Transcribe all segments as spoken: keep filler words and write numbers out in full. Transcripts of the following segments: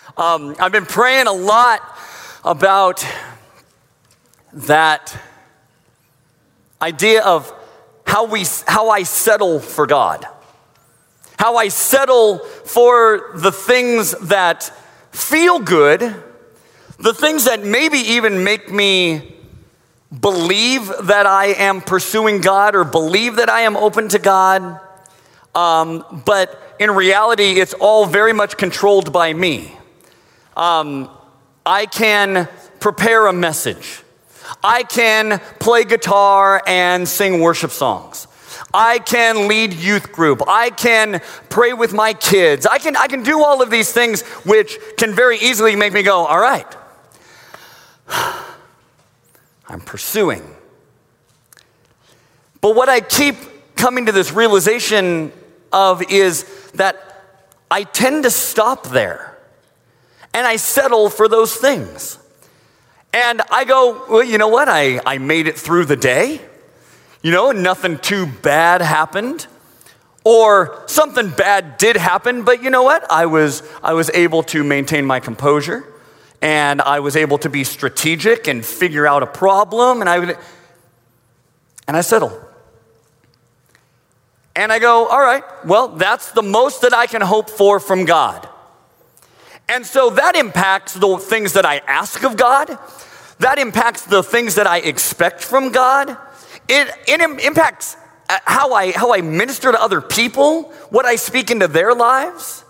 Um, I've been praying a lot about that idea of how we, how I settle for God, how I settle for the things that feel good, the things that maybe even make me believe that I am pursuing God or believe that I am open to God, um, but in reality, it's all very much controlled by me. Um, I can prepare a message. I can play guitar and sing worship songs. I can lead youth group. I can pray with my kids. I can, I can do all of these things which can very easily make me go, all right, I'm pursuing. But what I keep coming to this realization of is that I tend to stop there. And I settle for those things. And I go, well, you know what? I, I made it through the day. You know, nothing too bad happened. Or something bad did happen, but you know what? I was, I was able to maintain my composure. And I was able to be strategic and figure out a problem. And I would, and I settle. And I go, all right, well, that's the most that I can hope for from God. And so that impacts the things that I ask of God. That impacts the things that I expect from God. It, it impacts how I, how I minister to other people, what I speak into their lives.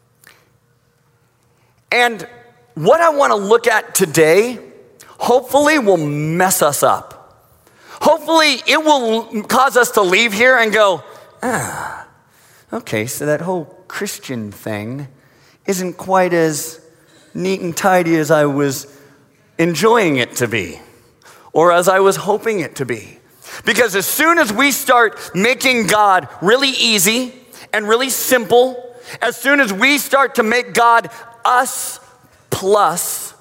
And what I want to look at today, hopefully will mess us up. Hopefully it will cause us to leave here and go, ah, okay, so that whole Christian thing isn't quite as neat and tidy as I was enjoying it to be, or as I was hoping it to be. Because as soon as we start making God really easy and really simple, as soon as we start to make God us plus,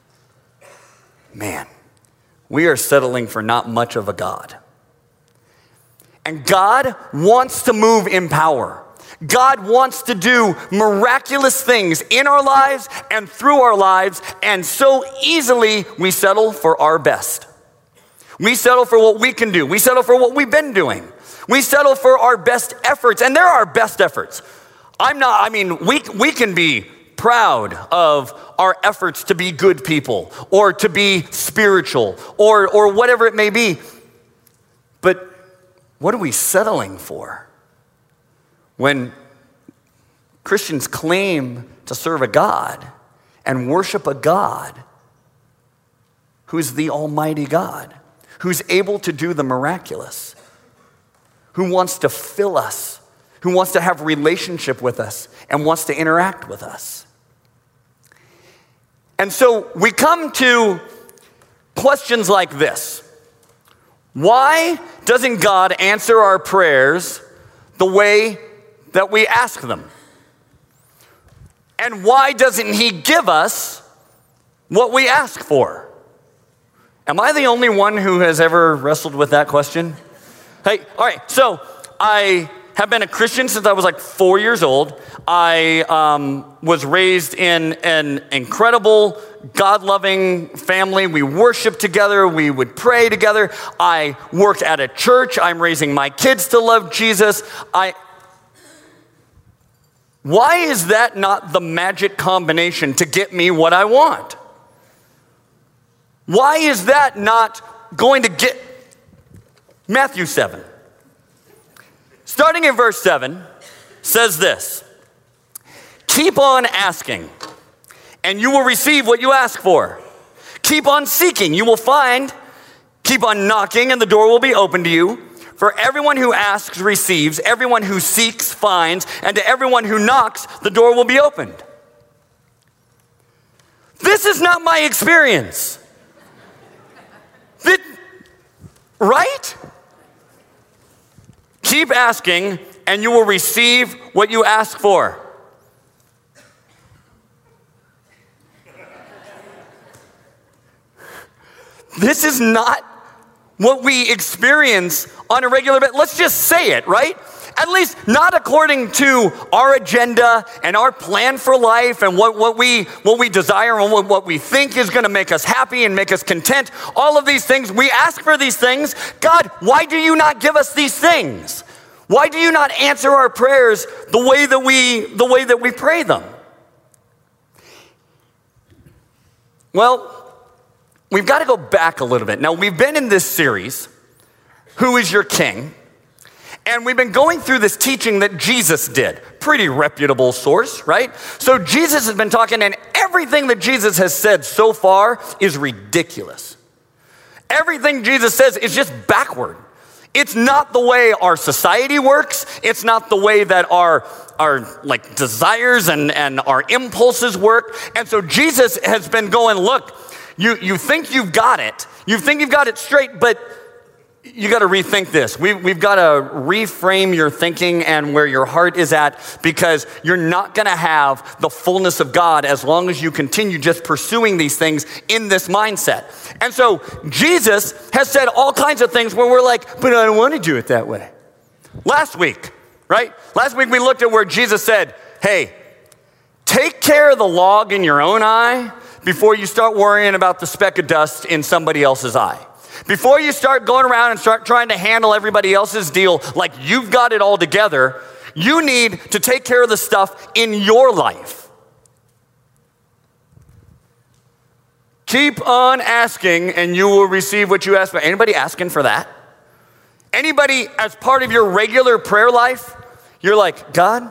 man, we are settling for not much of a God. And God wants to move in power. God wants to do miraculous things in our lives and through our lives, and so easily we settle for our best. We settle for what we can do. We settle for what we've been doing. We settle for our best efforts, and there are best efforts. I'm not, I mean, we, we can be proud of our efforts to be good people or to be spiritual or, or whatever it may be. But what are we settling for? When Christians claim to serve a God and worship a God who's the Almighty God, who's able to do the miraculous, who wants to fill us, who wants to have a relationship with us and wants to interact with us. And so we come to questions like this. Why doesn't God answer our prayers the way that we ask them? And why doesn't he give us what we ask for? Am I the only one who has ever wrestled with that question? Hey, all right, so I have been a Christian since I was like four years old. I um, was raised in an incredible, God-loving family. We worshiped together. We would pray together. I worked at a church. I'm raising my kids to love Jesus. I... Why is that not the magic combination to get me what I want? Why is that not going to get Matthew seven? Starting in verse seven, says this: keep on asking, and you will receive what you ask for. Keep on seeking, you will find. Keep on knocking, and the door will be open to you. For everyone who asks receives, everyone who seeks finds, and to everyone who knocks, the door will be opened. This is not my experience. That, right? Keep asking, and you will receive what you ask for. This is not what we experience on a regular basis. Let's just say it, right? At least not according to our agenda and our plan for life and what, what, we, what we desire and what, what we think is going to make us happy and make us content. All of these things, we ask for these things. God, why do you not give us these things? Why do you not answer our prayers the way that we, the way that we pray them? Well, we've got to go back a little bit. Now, we've been in this series, Who is Your King? And we've been going through this teaching that Jesus did. Pretty reputable source, right? So Jesus has been talking, and everything that Jesus has said so far is ridiculous. Everything Jesus says is just backward. It's not the way our society works. It's not the way that our, our like desires and, and our impulses work. And so Jesus has been going, look, you, you think you've got it. You think you've got it straight, but you got to rethink this. We've, we've got to reframe your thinking and where your heart is at, because you're not going to have the fullness of God as long as you continue just pursuing these things in this mindset. And so Jesus has said all kinds of things where we're like, but I don't want to do it that way. Last week, right? Last week we looked at where Jesus said, hey, take care of the log in your own eye before you start worrying about the speck of dust in somebody else's eye. Before you start going around and start trying to handle everybody else's deal like you've got it all together, you need to take care of the stuff in your life. Keep on asking and you will receive what you ask for. Anybody asking for that? Anybody as part of your regular prayer life, you're like, God,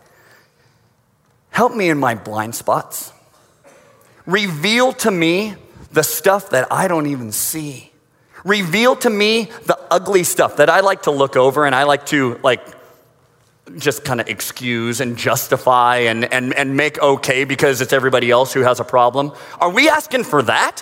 help me in my blind spots. Reveal to me the stuff that I don't even see. Reveal to me the ugly stuff that I like to look over and I like to like just kind of excuse and justify and, and, and make okay because it's everybody else who has a problem. Are we asking for that?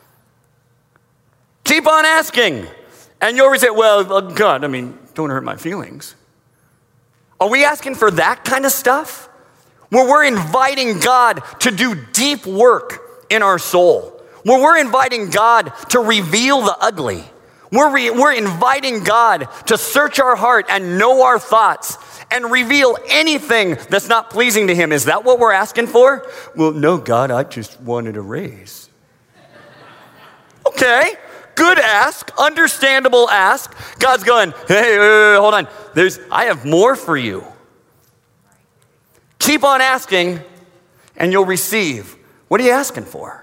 Keep on asking. And you always say, well, God, I mean, don't hurt my feelings. Are we asking for that kind of stuff? Where we're inviting God to do deep work in our soul. Where we're inviting God to reveal the ugly. We're, re- we're inviting God to search our heart and know our thoughts and reveal anything that's not pleasing to him. Is that what we're asking for? Well, no, God, I just wanted a raise. Okay, good ask, understandable ask. God's going, hey, uh, hold on. There's, I have more for you. Keep on asking and you'll receive. What are you asking for?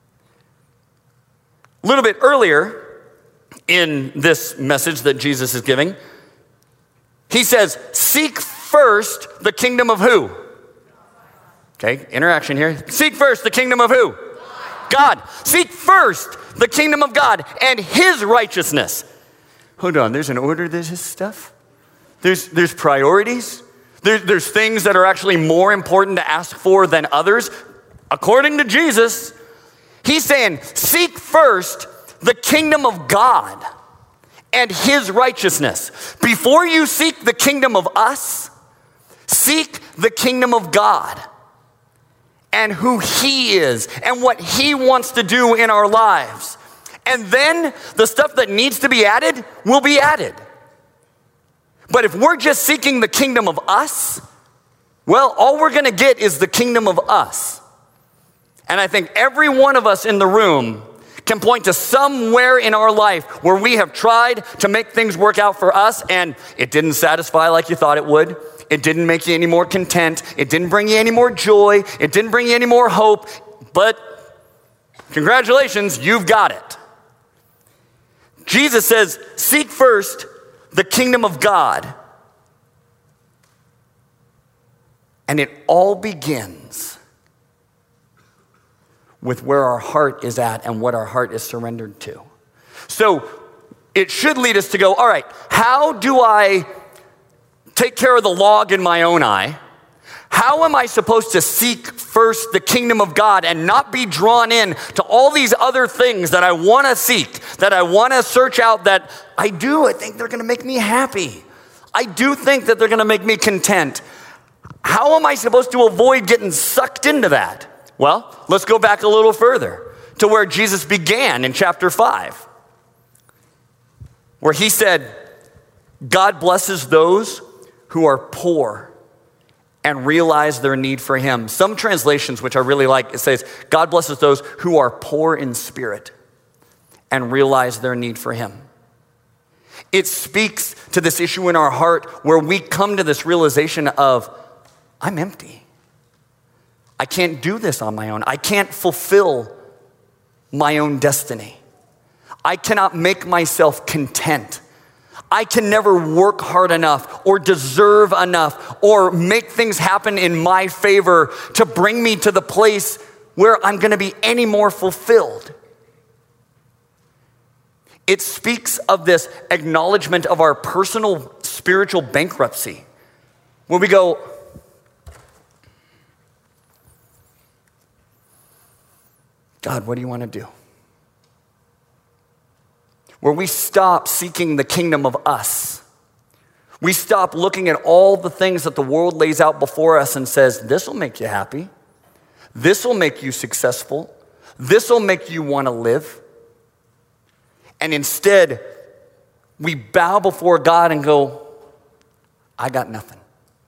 A little bit earlier in this message that Jesus is giving, he says, seek first the kingdom of who? Okay, interaction here. Seek first the kingdom of who? God. Seek first the kingdom of God and his righteousness. Hold on, there's an order to this stuff? There's, there's priorities? There, there's things that are actually more important to ask for than others? According to Jesus, he's saying, seek first the kingdom of God and his righteousness. Before you seek the kingdom of us, seek the kingdom of God and who he is and what he wants to do in our lives. And then the stuff that needs to be added will be added. But if we're just seeking the kingdom of us, well, all we're going to get is the kingdom of us. And I think every one of us in the room can point to somewhere in our life where we have tried to make things work out for us and it didn't satisfy like you thought it would. It didn't make you any more content. It didn't bring you any more joy. It didn't bring you any more hope. But congratulations, you've got it. Jesus says, seek first the kingdom of God. And it all begins with where our heart is at and what our heart is surrendered to. So it should lead us to go, all right, how do I take care of the log in my own eye? How am I supposed to seek first the kingdom of God and not be drawn in to all these other things that I want to seek, that I want to search out, that I do, I think they're going to make me happy. I do think that they're going to make me content. How am I supposed to avoid getting sucked into that? Well, let's go back a little further to where Jesus began in chapter five, where he said, God blesses those who are poor and realize their need for him. Some translations, which I really like, it says, God blesses those who are poor in spirit and realize their need for him. It speaks to this issue in our heart where we come to this realization of, I'm empty. I can't do this on my own. I can't fulfill my own destiny. I cannot make myself content. I can never work hard enough or deserve enough or make things happen in my favor to bring me to the place where I'm going to be any more fulfilled. It speaks of this acknowledgement of our personal spiritual bankruptcy, where we go, God, what do you want to do? Where we stop seeking the kingdom of us. We stop looking at all the things that the world lays out before us and says, this will make you happy. This will make you successful. This will make you want to live. And instead, we bow before God and go, I got nothing.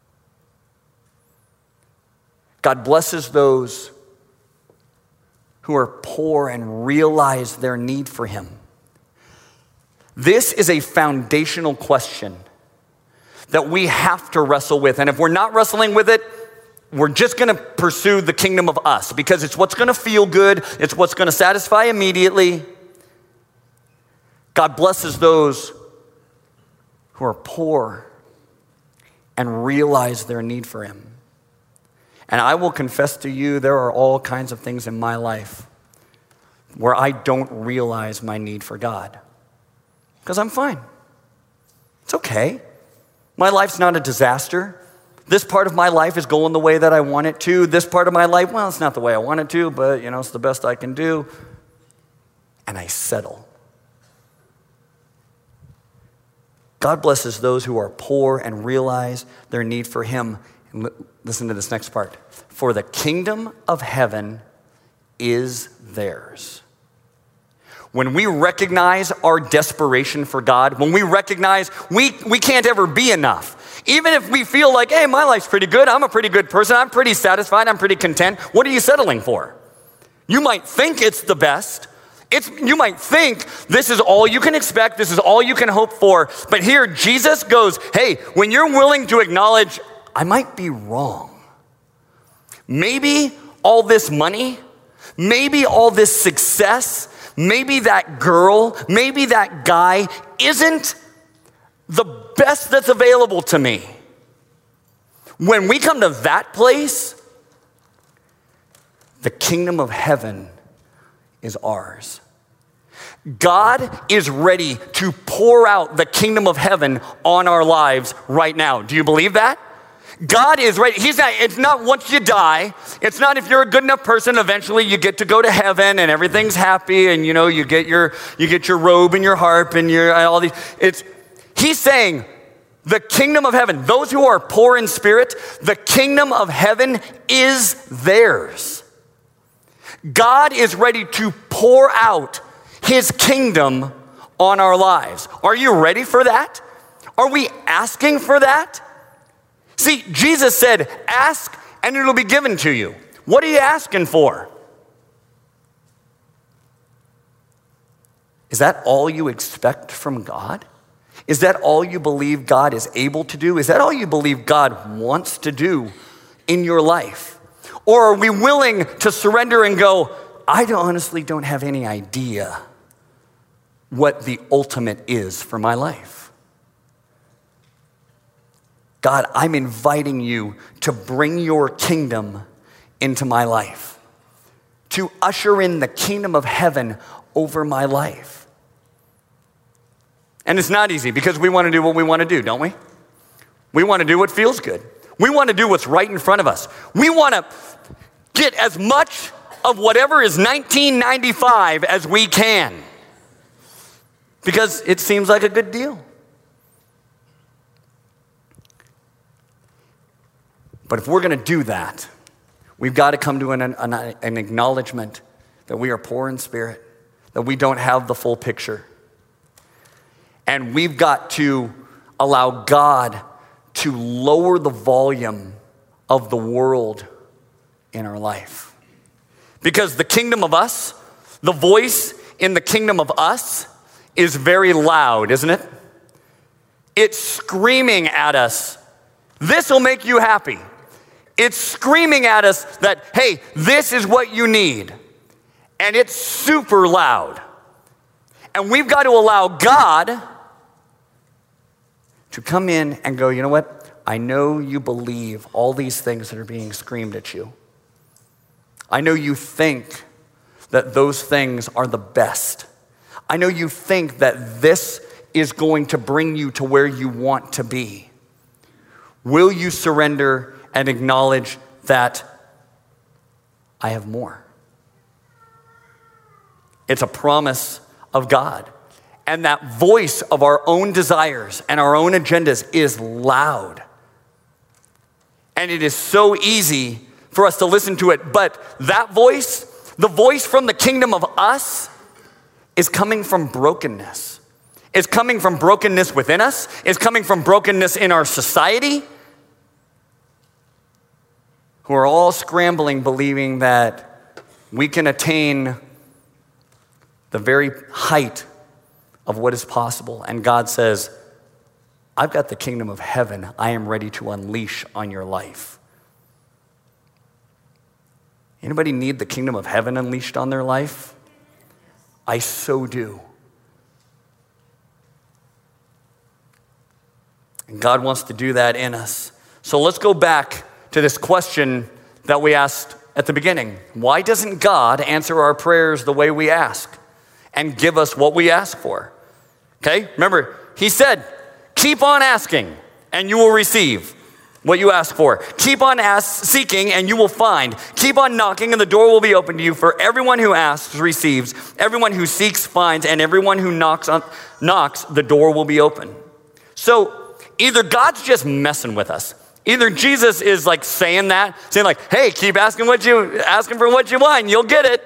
God blesses those who are poor and realize their need for him. This is a foundational question that we have to wrestle with. And if we're not wrestling with it, we're just going to pursue the kingdom of us because it's what's going to feel good. It's what's going to satisfy immediately. God blesses those who are poor and realize their need for him. And I will confess to you, there are all kinds of things in my life where I don't realize my need for God. Because I'm fine. It's okay. My life's not a disaster. This part of my life is going the way that I want it to. This part of my life, well, it's not the way I want it to, but you know, it's the best I can do. And I settle. God blesses those who are poor and realize their need for him. And listen to this next part. For the kingdom of heaven is theirs. When we recognize our desperation for God, when we recognize we, we can't ever be enough, even if we feel like, hey, my life's pretty good, I'm a pretty good person, I'm pretty satisfied, I'm pretty content, what are you settling for? You might think it's the best. It's, you might think this is all you can expect, this is all you can hope for, but here Jesus goes, hey, when you're willing to acknowledge, I might be wrong. Maybe all this money, maybe all this success, maybe that girl, maybe that guy isn't the best that's available to me. When we come to that place, the kingdom of heaven is ours. God is ready to pour out the kingdom of heaven on our lives right now. Do you believe that? God is ready. He's not, it's not once you die. It's not if you're a good enough person, eventually you get to go to heaven and everything's happy and you know, you get your, you get your robe and your harp and your, and all these. It's, he's saying the kingdom of heaven, those who are poor in spirit, the kingdom of heaven is theirs. God is ready to pour out his kingdom on our lives. Are you ready for that? Are we asking for that? See, Jesus said, ask and it'll be given to you. What are you asking for? Is that all you expect from God? Is that all you believe God is able to do? Is that all you believe God wants to do in your life? Or are we willing to surrender and go, I honestly don't have any idea what the ultimate is for my life? God, I'm inviting you to bring your kingdom into my life, to usher in the kingdom of heaven over my life. And it's not easy because we want to do what we want to do, don't we? We want to do what feels good. We want to do what's right in front of us. We want to get as much of whatever is nineteen ninety-five as we can because it seems like a good deal. But if we're going to do that, we've got to come to an, an, an acknowledgement that we are poor in spirit, that we don't have the full picture. And we've got to allow God to lower the volume of the world in our life. Because the kingdom of us, the voice in the kingdom of us is very loud, isn't it? It's screaming at us, this will make you happy. It's screaming at us that, hey, this is what you need. And it's super loud. And we've got to allow God to come in and go, you know what? I know you believe all these things that are being screamed at you. I know you think that those things are the best. I know you think that this is going to bring you to where you want to be. Will you surrender and acknowledge that I have more? It's a promise of God. And that voice of our own desires and our own agendas is loud. And it is so easy for us to listen to it. But that voice, the voice from the kingdom of us, is coming from brokenness. It's coming from brokenness within us. It's coming from brokenness in our society, who are all scrambling, believing that we can attain the very height of what is possible. And God says, I've got the kingdom of heaven I am ready to unleash on your life. Anybody need the kingdom of heaven unleashed on their life? I so do. And God wants to do that in us. So let's go back to this question that we asked at the beginning. Why doesn't God answer our prayers the way we ask and give us what we ask for? Okay, remember, he said, keep on asking and you will receive what you ask for. Keep on ask, seeking and you will find. Keep on knocking and the door will be open to you. For everyone who asks receives. Everyone who seeks finds. And everyone who knocks, on, knocks, the door will be open. So either God's just messing with us. Either Jesus is like saying that, saying like, hey, keep asking what you asking for what you want and you'll get it.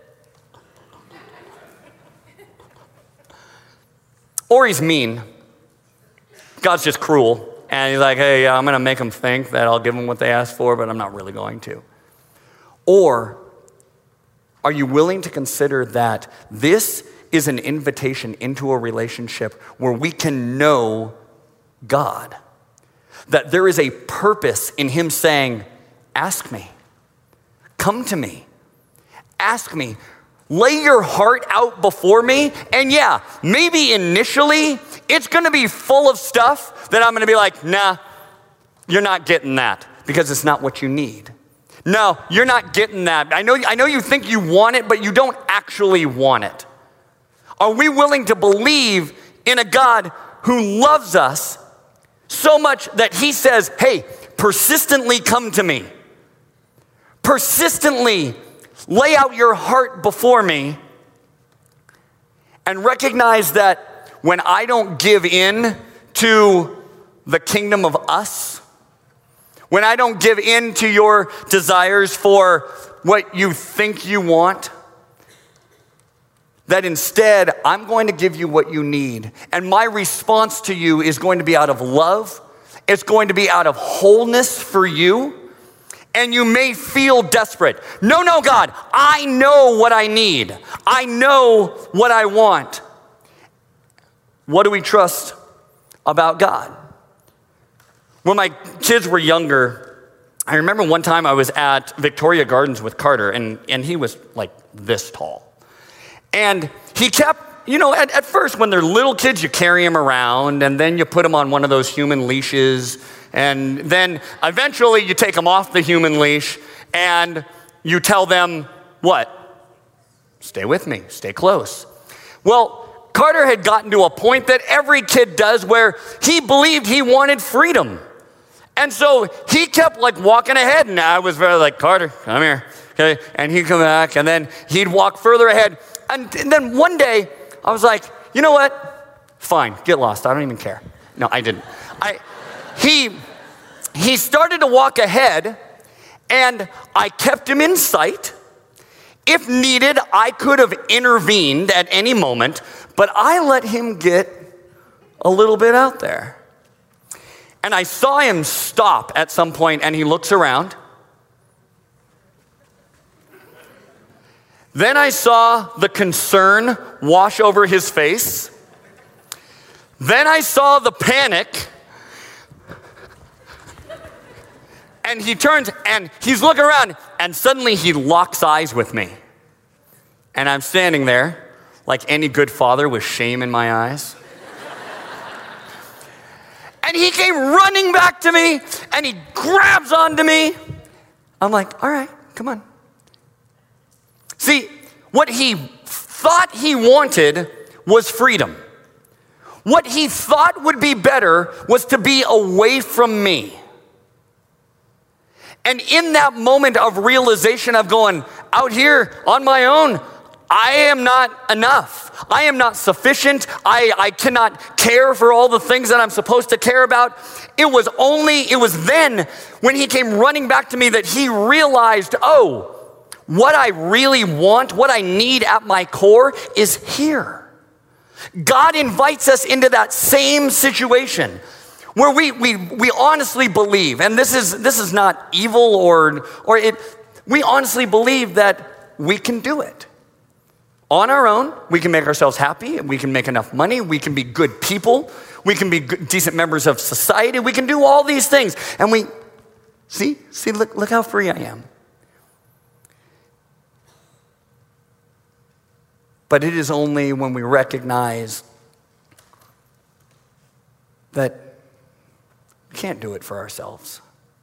Or he's mean. God's just cruel. And he's like, hey, I'm going to make them think that I'll give them what they ask for, but I'm not really going to. Or are you willing to consider that this is an invitation into a relationship where we can know God? That there is a purpose in him saying, ask me, come to me, ask me, lay your heart out before me. And yeah, maybe initially it's going to be full of stuff that I'm going to be like, nah, you're not getting that because it's not what you need. No, you're not getting that. I know, I know you think you want it, but you don't actually want it. Are we willing to believe in a God who loves us so much that he says, hey, persistently come to me. Persistently lay out your heart before me and recognize that when I don't give in to the kingdom of us, when I don't give in to your desires for what you think you want, that instead I'm going to give you what you need. And my response to you is going to be out of love. It's going to be out of wholeness for you. And you may feel desperate. No, no, God, I know what I need. I know what I want. What do we trust about God? When my kids were younger, I remember one time I was at Victoria Gardens with Carter, and, and he was like this tall. And he kept, you know, at, at first when they're little kids, you carry them around, and then you put them on one of those human leashes, and then eventually you take them off the human leash, and you tell them, what? Stay with me, stay close. Well, Carter had gotten to a point that every kid does where he believed he wanted freedom. And so he kept like walking ahead, and I was very like, Carter, come here. Okay, and he'd come back, and then he'd walk further ahead. And, and then one day, I was like, you know what? Fine, get lost. I don't even care. No, I didn't. I, he, he started to walk ahead, and I kept him in sight. If needed, I could have intervened at any moment, but I let him get a little bit out there. And I saw him stop at some point, and he looks around. Then I saw the concern wash over his face. Then I saw the panic. And he turns and he's looking around, and suddenly he locks eyes with me. And I'm standing there like any good father with shame in my eyes. And he came running back to me, and he grabs onto me. I'm like, all right, come on. See, what he thought he wanted was freedom. What he thought would be better was to be away from me. And in that moment of realization of going, out here on my own, I am not enough. I am not sufficient. I, I cannot care for all the things that I'm supposed to care about. It was only, it was then when he came running back to me that he realized, oh, what I really want, what I need at my core is here. God invites us into that same situation where we we we honestly believe, and this is this is not evil or or it, we honestly believe that we can do it. On our own, we can make ourselves happy, we can make enough money, we can be good people, we can be good, decent members of society, we can do all these things. And we, see, see, look, look how free I am. But it is only when we recognize that we can't do it for ourselves,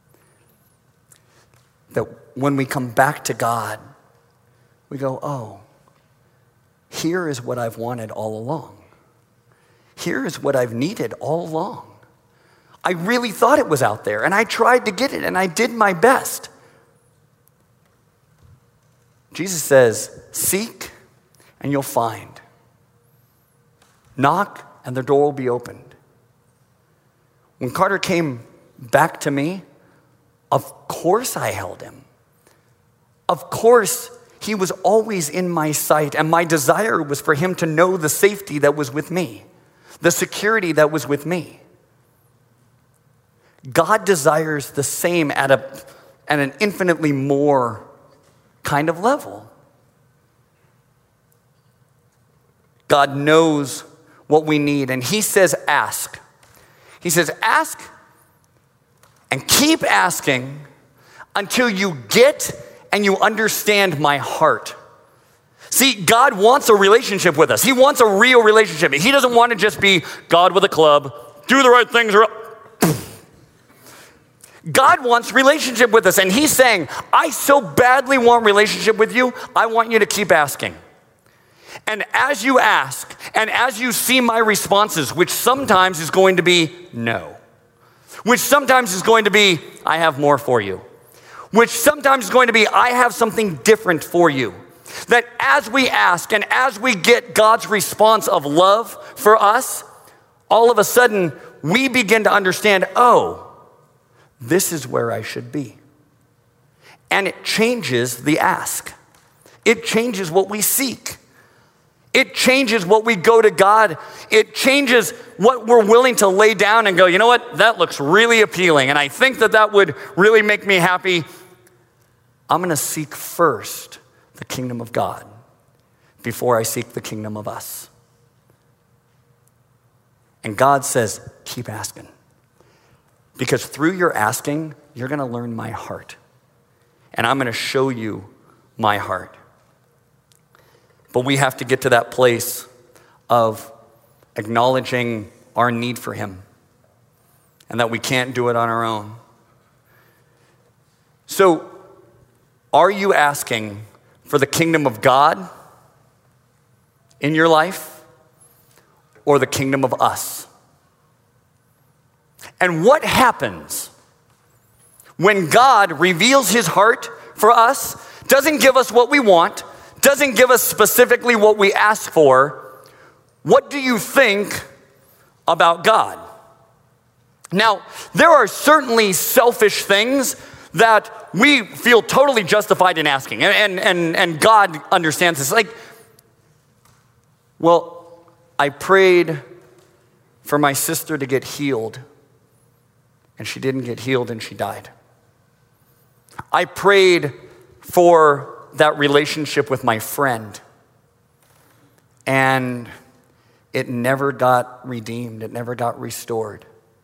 that when we come back to God, we go, oh, here is what I've wanted all along. Here is what I've needed all along. I really thought it was out there, and I tried to get it, and I did my best. Jesus says, seek, and you'll find. Knock, and the door will be opened. When Carter came back to me, of course I held him. Of course, he was always in my sight, and my desire was for him to know the safety that was with me, the security that was with me. God desires the same at, a, at an infinitely more kind of level. God knows what we need, and he says, ask. He says, ask and keep asking until you get and you understand my heart. See, God wants a relationship with us. He wants a real relationship. He doesn't want to just be God with a club, do the right things. Or God wants relationship with us, and he's saying, I so badly want relationship with you, I want you to keep asking. And as you ask, and as you see my responses, which sometimes is going to be no, which sometimes is going to be, I have more for you, which sometimes is going to be, I have something different for you. That as we ask and as we get God's response of love for us, all of a sudden we begin to understand, oh, this is where I should be. And it changes the ask. It changes what we seek. It changes what we go to God. It changes what we're willing to lay down and go, you know what, that looks really appealing, and I think that that would really make me happy. I'm going to seek first the kingdom of God before I seek the kingdom of us. And God says, keep asking. Because through your asking, you're going to learn my heart. And I'm going to show you my heart. But we have to get to that place of acknowledging our need for him and that we can't do it on our own. So, are you asking for the kingdom of God in your life or the kingdom of us? And what happens when God reveals his heart for us, doesn't give us what we want, doesn't give us specifically what we ask for? What do you think about God? Now, there are certainly selfish things that we feel totally justified in asking, and, and, and God understands this. Like, well, I prayed for my sister to get healed, and she didn't get healed and she died. I prayed for that relationship with my friend, and it never got redeemed. It never got restored.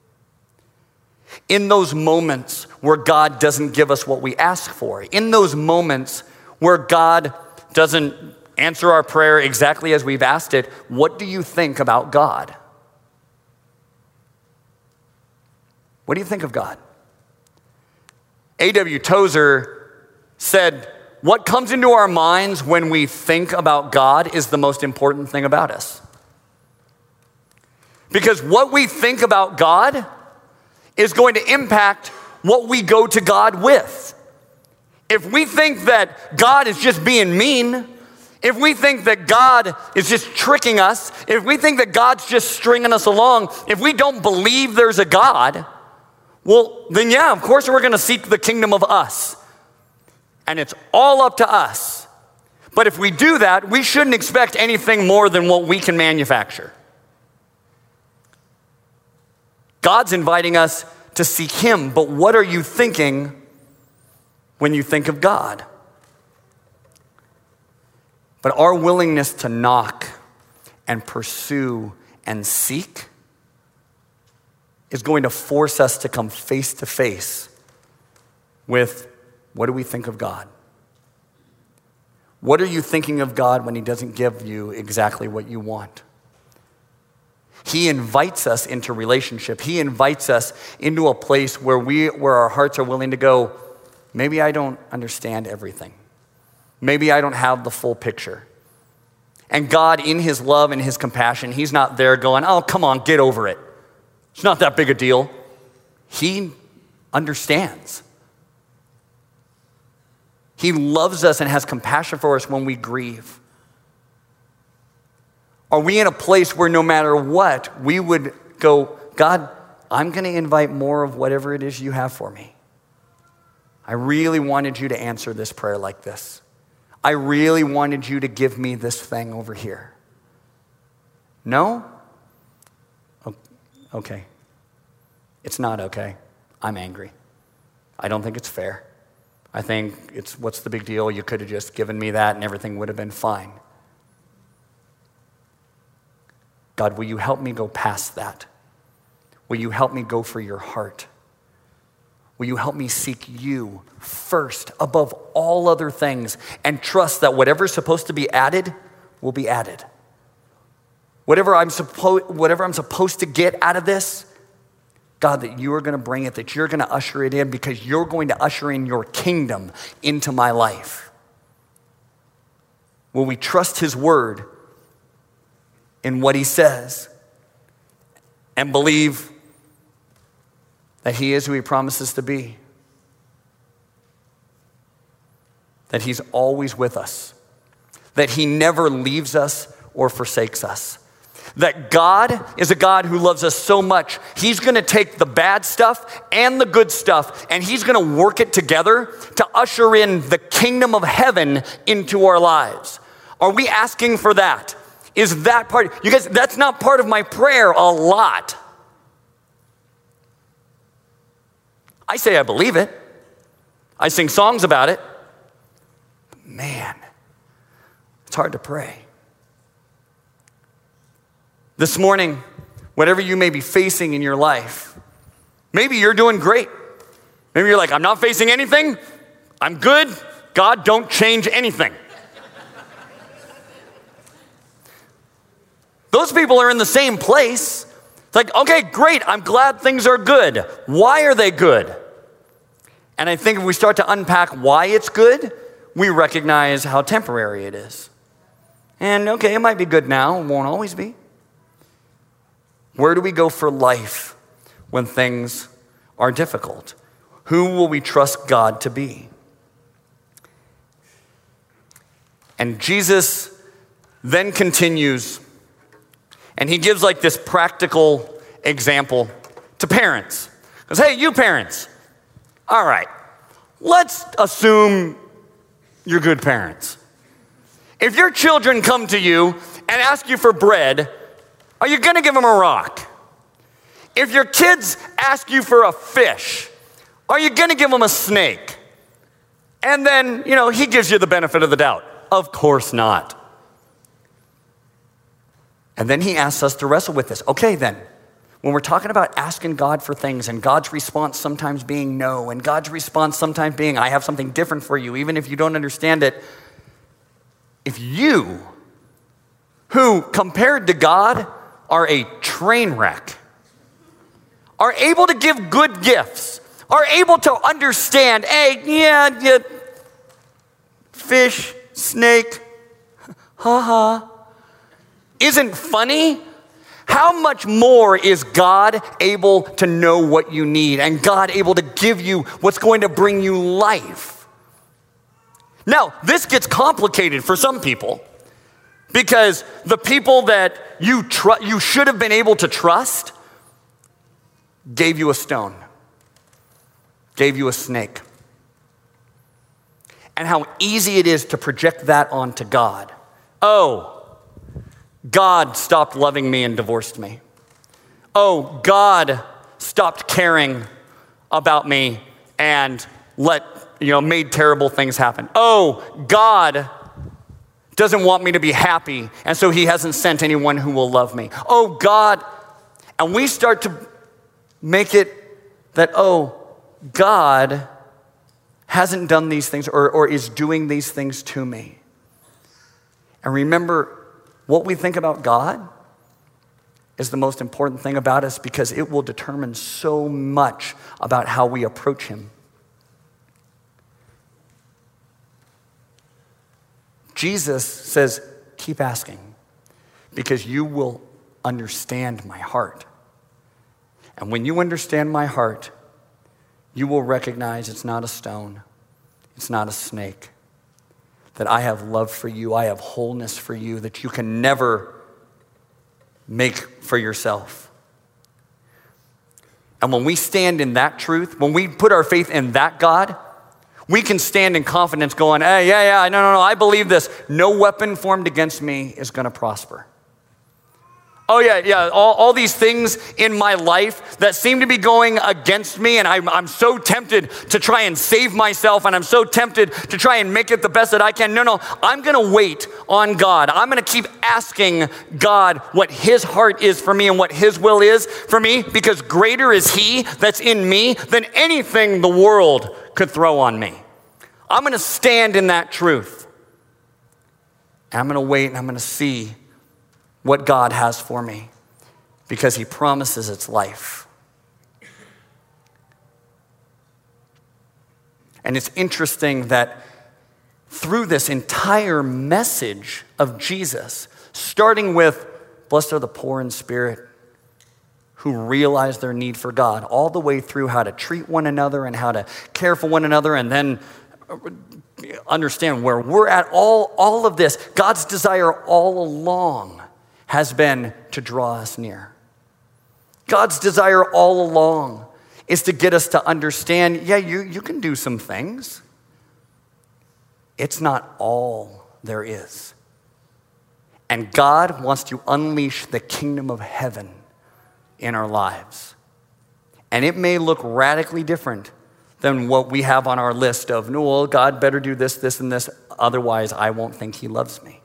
In those moments where God doesn't give us what we ask for, in those moments where God doesn't answer our prayer exactly as we've asked it, what do you think about God? What do you think of God? A W Tozer said, what comes into our minds when we think about God is the most important thing about us. Because what we think about God is going to impact what we go to God with. If we think that God is just being mean, if we think that God is just tricking us, if we think that God's just stringing us along, if we don't believe there's a God, well, then yeah, of course we're going to seek the kingdom of us. And it's all up to us. But if we do that, we shouldn't expect anything more than what we can manufacture. God's inviting us to seek him, but what are you thinking when you think of God? But our willingness to knock and pursue and seek is going to force us to come face to face with, what do we think of God? What are you thinking of God when he doesn't give you exactly what you want? He invites us into relationship. He invites us into a place where we, where our hearts are willing to go, maybe I don't understand everything. Maybe I don't have the full picture. And God, in his love and his compassion, he's not there going, oh, come on, get over it. It's not that big a deal. He understands. He loves us and has compassion for us when we grieve. Are we in a place where no matter what, we would go, God, I'm going to invite more of whatever it is you have for me. I really wanted you to answer this prayer like this. I really wanted you to give me this thing over here. No? Okay. It's not okay. I'm angry. I don't think it's fair. I think it's, what's the big deal? You could have just given me that and everything would have been fine. God, will you help me go past that? Will you help me go for your heart? Will you help me seek you first above all other things and trust that whatever's supposed to be added will be added? Whatever I'm, suppo- whatever I'm supposed to get out of this, God, that you are going to bring it, that you're going to usher it in because you're going to usher in your kingdom into my life. Will we trust his word in what he says and believe that he is who he promises to be? That he's always with us. That he never leaves us or forsakes us. That God is a God who loves us so much, he's going to take the bad stuff and the good stuff, and he's going to work it together to usher in the kingdom of heaven into our lives. Are we asking for that? Is that part? You guys, that's not part of my prayer a lot. I say I believe it. I sing songs about it. But man, it's hard to pray. This morning, whatever you may be facing in your life, maybe you're doing great. Maybe you're like, I'm not facing anything. I'm good. God, don't change anything. Those people are in the same place. It's like, okay, great. I'm glad things are good. Why are they good? And I think if we start to unpack why it's good, we recognize how temporary it is. And okay, it might be good now. It won't always be. Where do we go for life when things are difficult? Who will we trust God to be? And Jesus then continues, and he gives like this practical example to parents. He goes, hey, you parents, all right, let's assume you're good parents. If your children come to you and ask you for bread, are you going to give them a rock? if your kids ask you for a fish, are you going to give them a snake? And then, you know, he gives you the benefit of the doubt. Of course not. And then he asks us to wrestle with this. Okay, then, when we're talking about asking God for things and God's response sometimes being no, and God's response sometimes being, I have something different for you, even if you don't understand it. If you, who compared to God are a train wreck, are able to give good gifts, are able to understand, hey, yeah, yeah, fish, snake, ha-ha, isn't funny? How much more is God able to know what you need and God able to give you what's going to bring you life? Now, this gets complicated for some people because the people that you tr- you should have been able to trust gave you a stone, gave you a snake. And how easy it is to project that onto God. Oh, God stopped loving me and divorced me. Oh, God stopped caring about me and let, you know, made terrible things happen. Oh, God doesn't want me to be happy, and so he hasn't sent anyone who will love me. Oh, God. And we start to make it that, oh, God hasn't done these things or, or is doing these things to me. And remember, what we think about God is the most important thing about us because it will determine so much about how we approach him. Jesus says, keep asking because you will understand my heart. And when you understand my heart, you will recognize it's not a stone, it's not a snake, that I have love for you, I have wholeness for you that you can never make for yourself. And when we stand in that truth, when we put our faith in that God, we can stand in confidence going, hey, yeah, yeah, no, no, no, I believe this. No weapon formed against me is going to prosper. Oh, yeah, yeah, all, all these things in my life that seem to be going against me, and I'm, I'm so tempted to try and save myself, and I'm so tempted to try and make it the best that I can. No, no, I'm going to wait on God. I'm going to keep asking God what his heart is for me and what his will is for me, because greater is he that's in me than anything the world could throw on me. I'm going to stand in that truth. And I'm going to wait, and I'm going to see what God has for me because he promises it's life. And it's interesting that through this entire message of Jesus, starting with blessed are the poor in spirit who realize their need for God, all the way through how to treat one another and how to care for one another, and then understand where we're at, all, all of this, God's desire all along has been to draw us near. God's desire all along is to get us to understand, yeah, you, you can do some things. It's not all there is. And God wants to unleash the kingdom of heaven in our lives. And it may look radically different than what we have on our list of, no, well, God better do this, this, and this, otherwise I won't think he loves me.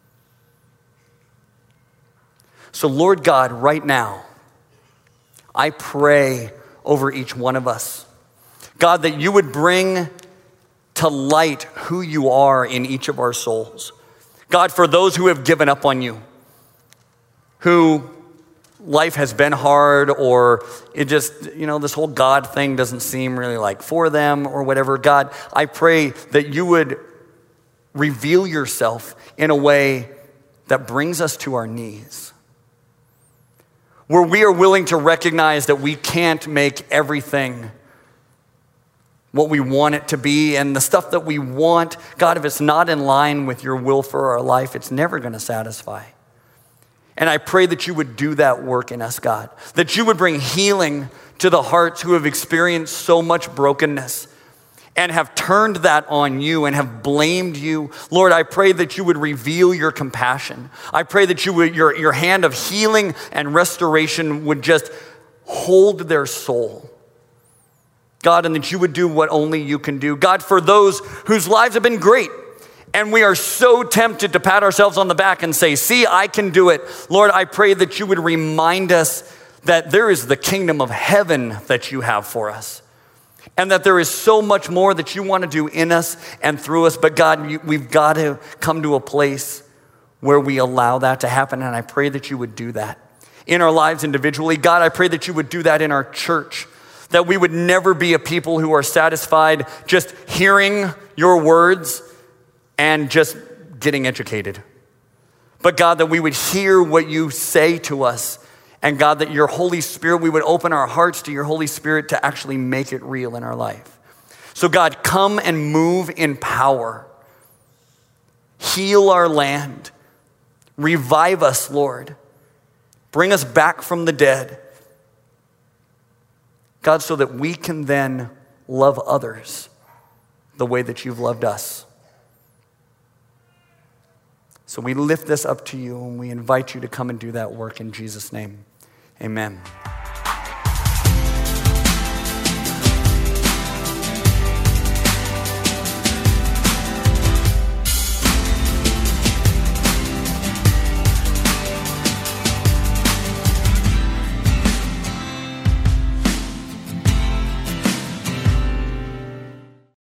So Lord God, right now, I pray over each one of us, God, that you would bring to light who you are in each of our souls. God, for those who have given up on you, who life has been hard, or it just, you know, this whole God thing doesn't seem really like for them or whatever. God, I pray that you would reveal yourself in a way that brings us to our knees, where we are willing to recognize that we can't make everything what we want it to be, and the stuff that we want, God, if it's not in line with your will for our life, it's never going to satisfy. And I pray that you would do that work in us, God, that you would bring healing to the hearts who have experienced so much brokenness and have turned that on you and have blamed you. Lord, I pray that you would reveal your compassion. I pray that you would, your, your hand of healing and restoration would just hold their soul. God, and that you would do what only you can do. God, for those whose lives have been great, and we are so tempted to pat ourselves on the back and say, see, I can do it. Lord, I pray that you would remind us that there is the kingdom of heaven that you have for us. And that there is so much more that you want to do in us and through us. But God, you, we've got to come to a place where we allow that to happen. And I pray that you would do that in our lives individually. God, I pray that you would do that in our church. That we would never be a people who are satisfied just hearing your words and just getting educated. But God, that we would hear what you say to us. And God, that your Holy Spirit, we would open our hearts to your Holy Spirit to actually make it real in our life. So God, come and move in power. Heal our land. Revive us, Lord. Bring us back from the dead. God, so that we can then love others the way that you've loved us. So we lift this up to you and we invite you to come and do that work in Jesus' name. Amen.